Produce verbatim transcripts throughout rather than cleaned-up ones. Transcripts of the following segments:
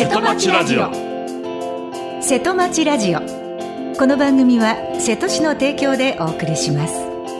瀬戸町ラジオ。 瀬戸町ラジオ。この番組は瀬戸市の提供でお送りします。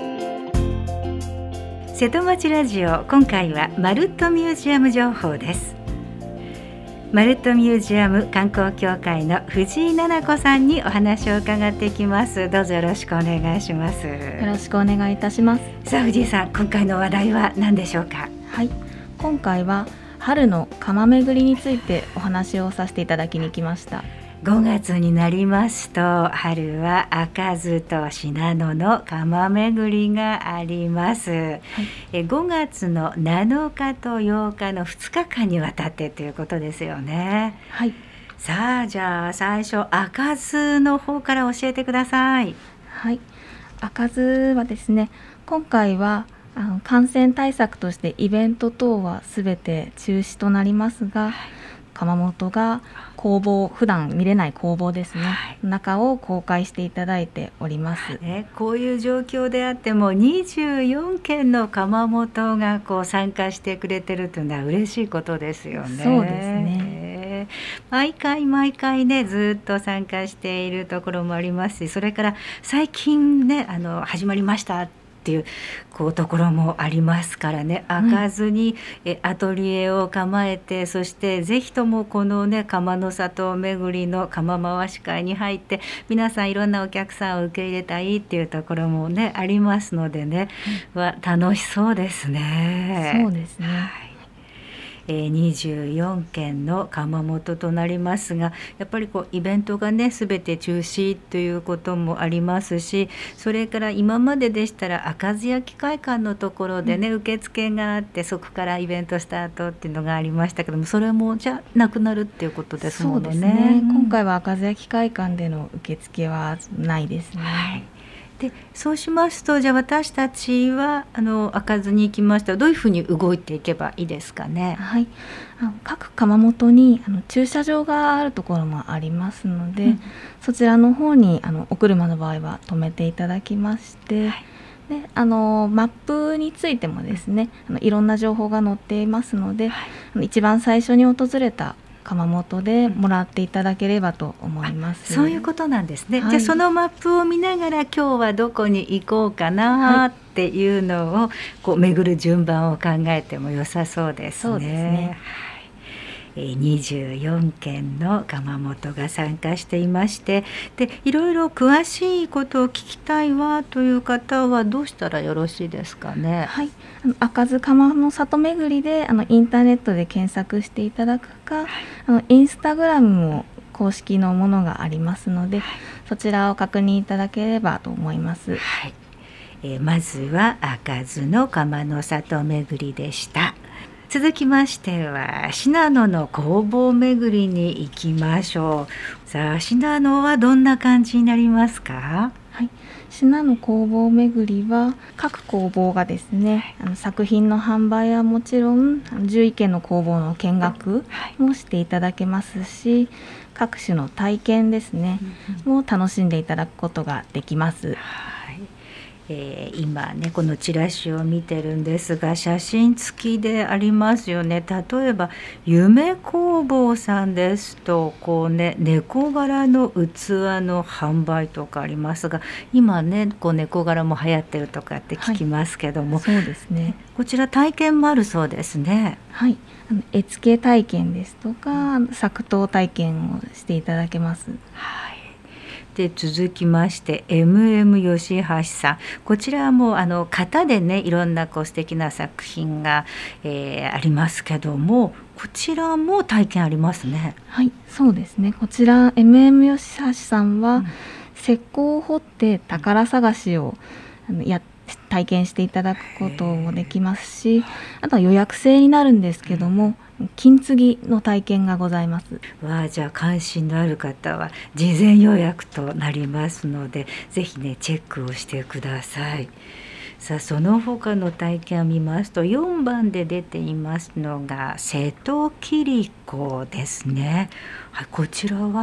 瀬戸町ラジオ、今回はまるっとミュージアム情報です。まるっとミュージアム観光協会の藤井奈々子さんにお話を伺っていきます。どうぞよろしくお願いします。 よろしくお願いいたします。 さあ藤井さん、今回の話題は何でしょうか？ はい、今回は春の窯巡りについてお話をさせていただきに来ました。 ごがつになりますと、春は開かずと信濃の窯巡りがあります、はい、えごがつのなのかとようかのふつかかんにわたってということですよね。 はい。 さあ、じゃあ最初開かずの方から教えてください。 はい、開かずはですね、今回はあの感染対策としてイベント等はすべて中止となりますが、はい、窯元が工房、普段見れない工房ですね、はい、中を公開していただいております、 ね、こういう状況であってもにじゅうよんけんの窯元がこう参加してくれてるというのは嬉しいことですよね。 そうですね。 毎回毎回ね、ずっと参加しているところもありますし、それから最近ね、あの始まりましたっていうこうところもありますからね、開かずに、うん、えアトリエを構えて、そしてぜひともこのね窯の里巡りの窯回し会に入って皆さんいろんなお客さんを受け入れたいっていうところもねありますのでね、うん、は楽しそうですね。 そうですね、はい。 えー、にじゅうよんけんの窯元となりますが、やっぱりこうイベントがね全て中止ということもありますし、それから今まででしたら赤津焼会館のところでね、うん、受付があってそこからイベントスタートっていうのがありましたけども、それもじゃなくなるっていうことですもんね。 そうですね、うん、今回は赤津焼会館での受付はないですね、はい。 でそうしますと、じゃあ私たちはあの開かずに行きましたらどういうふうに動いていけばいいですかね？ はい、あの各窯元にあの駐車場があるところもありますので、うん、そちらの方にあのお車の場合は止めていただきまして、はい、であのマップについてもですね、あのいろんな情報が載っていますので、はい、あの一番最初に訪れた窯元でもらっていただければと思います。 そういうことなんですね、はい。じゃあそのマップを見ながら今日はどこに行こうかなっていうのをこう巡る順番を考えても良さそうですね。 そうですね。 にじゅうよんけんの窯元が参加していまして、でいろいろ詳しいことを聞きたいわという方はどうしたらよろしいですかね？ はい、あの開かず窯の里巡りであのインターネットで検索していただくか、はい、あのインスタグラムも公式のものがありますので、はい、そちらを確認いただければと思います、 はい。えー、まずは開かずの窯の里巡りでした。続きましては信濃の工房巡りに行きましょう。さあ、信濃はどんな感じになりますか？ はい、信濃工房巡りは各工房がですね、あの作品の販売はもちろんじゅういっけんの工房の見学もしていただけますし、各種の体験ですね、も楽しんでいただくことができます。 えー、今ねこのチラシを見てるんですが、写真付きでありますよね。例えば夢工房さんですとこうね猫柄の器の販売とかありますが、今ねこう猫柄も流行ってるとかって聞きますけども、 はい、そうですね。 こちら体験もあるそうですね。 はい、あの絵付け体験ですとか、うん、作刀体験をしていただけます。 はい。で続きまして エムエム 吉橋さん、こちらはもうあの型でねいろんなこう素敵な作品が、えー、ありますけども、こちらも体験ありますね。 はい、そうですね。こちら エムエム 吉橋さんは、うん、石膏を掘って宝探しを、うん、あのや体験していただくこともできますし、あとは予約制になるんですけども、うん、金継ぎの体験がございます。 わあ、じゃあ関心のある方は事前予約となりますので、ぜひねチェックをしてください。さあ、その他の体験を見ますとよんばんで出ていますのが瀬戸切子ですね。はい、こちらは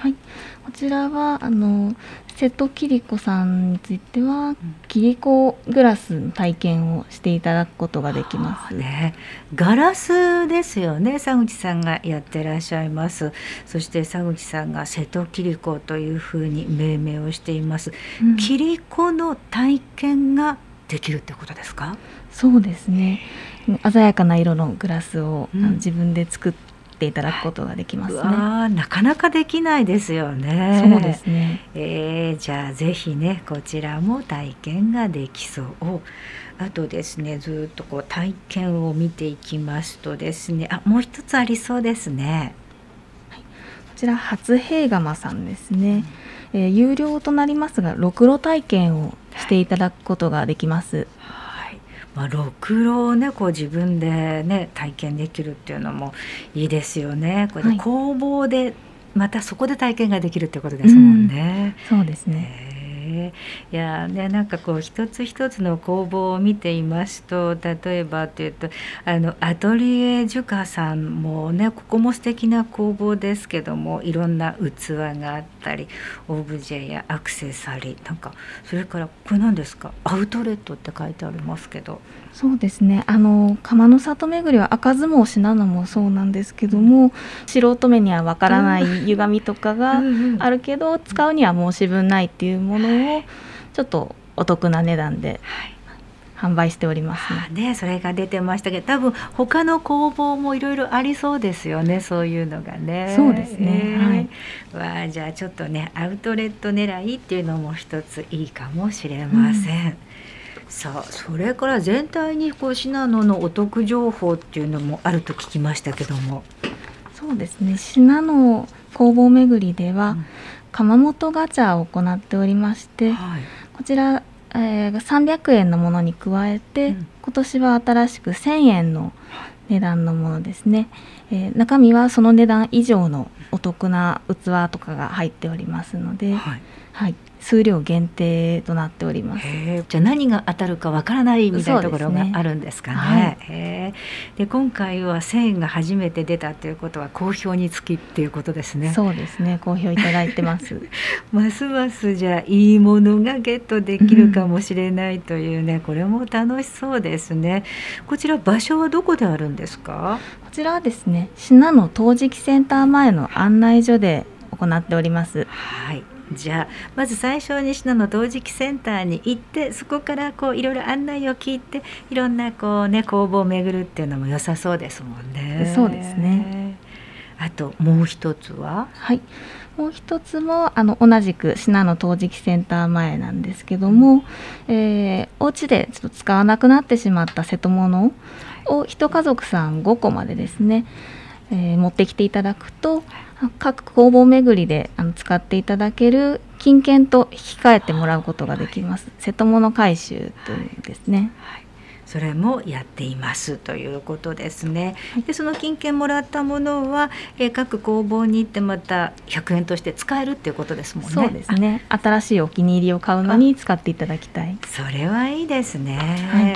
はい、こちらはあの瀬戸桐子さんについては切子グラスの体験をしていただくことができます、 ね、ガラスですよね。佐口さんがやってらっしゃいます。そして佐口さんが瀬戸桐子というふうに命名をしています、うん、切子の体験ができるってことですか？ そうですね、鮮やかな色のグラスを、うん、自分で作っていただくことができますね。 あ、なかなかできないですよね。 そうですね、 えー、じゃあぜひねこちらも体験ができそう。あとですね、ずっとこう体験を見ていきますとですね、あ、もう一つありそうですね、 はい、こちら初平窯さんですね、うん、えー、有料となりますがろくろ体験をしていただくことができます。 まあ、ろくろをねこう自分でね体験できるっていうのもいいですよね。これで工房でまたそこで体験ができるってことですもんね、 うん、そうですね。 いやね、なんかこう一つ一つの工房を見ていますと、例えばというとあのアトリエジュカさんもね、ここも素敵な工房ですけども、いろんな器があったりオブジェやアクセサリー、なんかそれからこれ何ですか、アウトレットって書いてありますけど。 そうですね、あの釜の里巡りは赤相撲信濃もそうなんですけども、うん、素人目にはわからない歪みとかがあるけど、うん、使うには申し分ないっていうものをちょっとお得な値段で販売しておりますね。 あね、それが出てましたけど、多分他の工房もいろいろありそうですよね、そういうのがね。 そうですね、 えー、はい。わあ、じゃあちょっとねアウトレット狙いっていうのも一ついいかもしれません、うん。さあ、それから全体にこう信濃のお得情報っていうのもあると聞きましたけども。 そうですね、信濃工房巡りでは、うん、窯元ガチャを行っておりまして、はい、こちら、えー、さんびゃくえんのものに加えて、うん、今年は新しくせんえんの値段のものですね、えー、中身はその値段以上のお得な器とかが入っておりますので、はいはい、数量限定となっております。 へ、じゃあ何が当たるかわからないみたいなところがあるんですかね。はい、へで今回はせんえんが初めて出たということは好評につきっていうことですね。 そうですね、好評いただいてますますますじゃあいいものがゲットできるかもしれないというね、うん、これも楽しそうですね。こちら場所はどこであるんですか？ こちらはですね、信濃陶磁器センター前の案内所で行っております。 はい、じゃあまず最初に信濃陶磁器センターに行って、そこからこういろいろ案内を聞いて、いろんなこうね工房を巡るっていうのも良さそうですもんね。 そうですね。 あともう一つは、 はい、もう一つもあの同じく信濃陶磁器センター前なんですけども、うん、えー、お家でちょっと使わなくなってしまった瀬戸物を一家族さんごこまでですね、えー、持ってきていただくと、各工房巡りであの使っていただける金券と引き換えてもらうことができます、はい、瀬戸物回収というですね、はいはい、 それもやっていますということですね。でその金券もらったものは、えー、各工房に行ってまたひゃくえんとして使えるっていうことですもんね。 そうですね、新しいお気に入りを買うのに使っていただきたい。 それはいいですね、はい、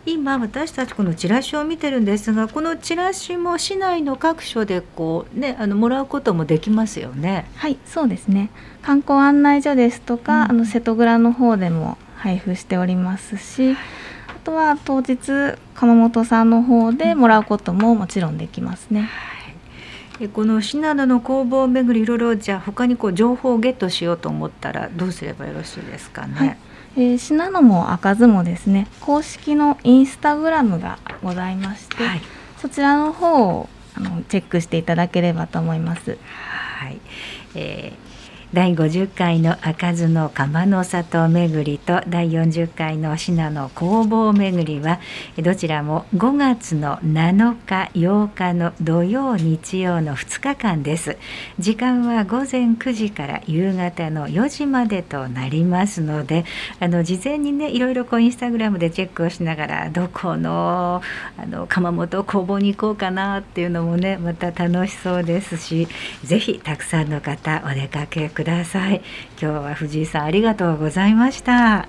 今私たちこのチラシを見てるんですが、このチラシも市内の各所でこう、ね、あのもらうこともできますよね。 はい、そうですね、観光案内所ですとか、うん、あの瀬戸蔵の方でも配布しておりますし、あとは当日窯元さんの方でもらうことももちろんできますね、 はい、この信濃の工房を巡り、いろいろじゃあ他にこう情報をゲットしようと思ったらどうすればよろしいですかね。はい、 えー、信濃も赤相撲ですね、公式のインスタグラムがございまして、はい、そちらの方をあのチェックしていただければと思います。 はい、えーだいごじゅっかいの開かずの釜の里巡りとだいよんじゅっかいの信濃工房巡りはどちらもごがつのなのかようかの土曜日曜のふつかかんです。時間はごぜんくじから夕方のよじまでとなりますので、あの事前にねいろいろこうインスタグラムでチェックをしながら、どこのあの窯元工房に行こうかなっていうのもねまた楽しそうですし、ぜひたくさんの方お出かけください。今日は藤井さんありがとうございました。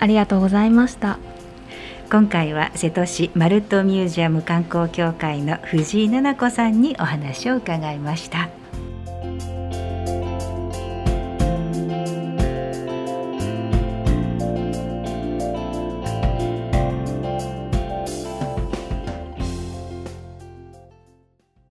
ありがとうございました。 今回は瀬戸市マルトミュージアム観光協会の藤井奈々子さんにお話を伺いました。